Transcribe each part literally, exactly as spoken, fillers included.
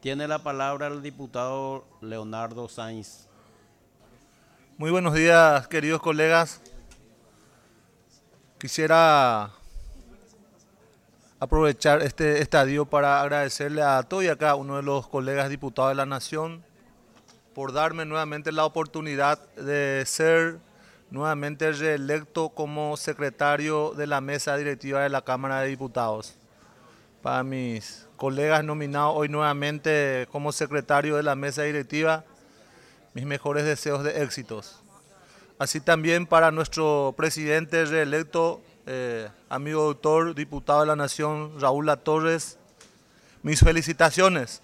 Tiene la palabra el diputado Leonardo Sainz. Muy buenos días, queridos colegas. Quisiera aprovechar este estadio para agradecerle a todo y a cada uno de los colegas diputados de la Nación por darme nuevamente la oportunidad de ser nuevamente reelecto como secretario de la mesa directiva de la Cámara de Diputados. Para mis colegas nominados hoy nuevamente como secretario de la mesa directiva, mis mejores deseos de éxitos. Así también para nuestro presidente reelecto, eh, amigo doctor, diputado de la Nación, Raúl Latorres, mis felicitaciones.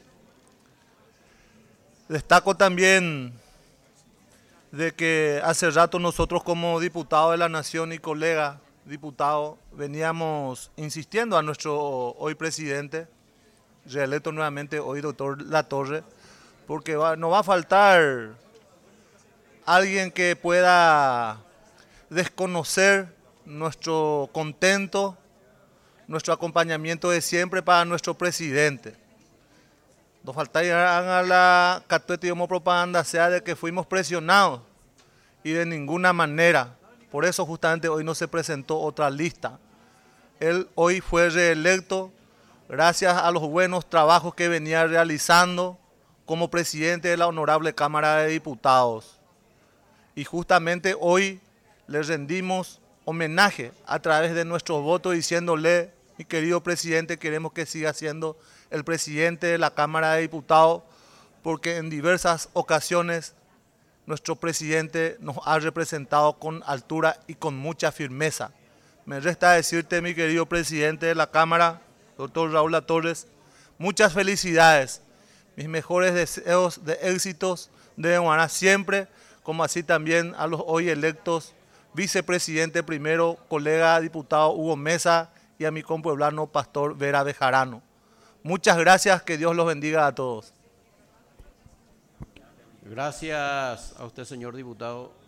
Destaco también de que hace rato nosotros como diputados de la Nación y colega diputado veníamos insistiendo a nuestro hoy presidente, reelecto nuevamente hoy doctor Latorre, porque va, no va a faltar alguien que pueda desconocer nuestro contento, nuestro acompañamiento de siempre para nuestro presidente. No falta llegar a la catueta y propaganda sea de que fuimos presionados y de ninguna manera. Por eso justamente hoy no se presentó otra lista. Él hoy fue reelecto gracias a los buenos trabajos que venía realizando como presidente de la Honorable Cámara de Diputados. Y justamente hoy le rendimos homenaje a través de nuestros votos diciéndole, mi querido presidente, queremos que siga siendo el presidente de la Cámara de Diputados, porque en diversas ocasiones nuestro presidente nos ha representado con altura y con mucha firmeza. Me resta decirte, mi querido presidente de la Cámara, doctor Raúl Latorres, muchas felicidades. Mis mejores deseos de éxitos deben ganar siempre, como así también a los hoy electos vicepresidente primero, colega diputado Hugo Mesa y a mi compueblano pastor Vera Bejarano. Muchas gracias, que Dios los bendiga a todos. Gracias a usted, señor diputado.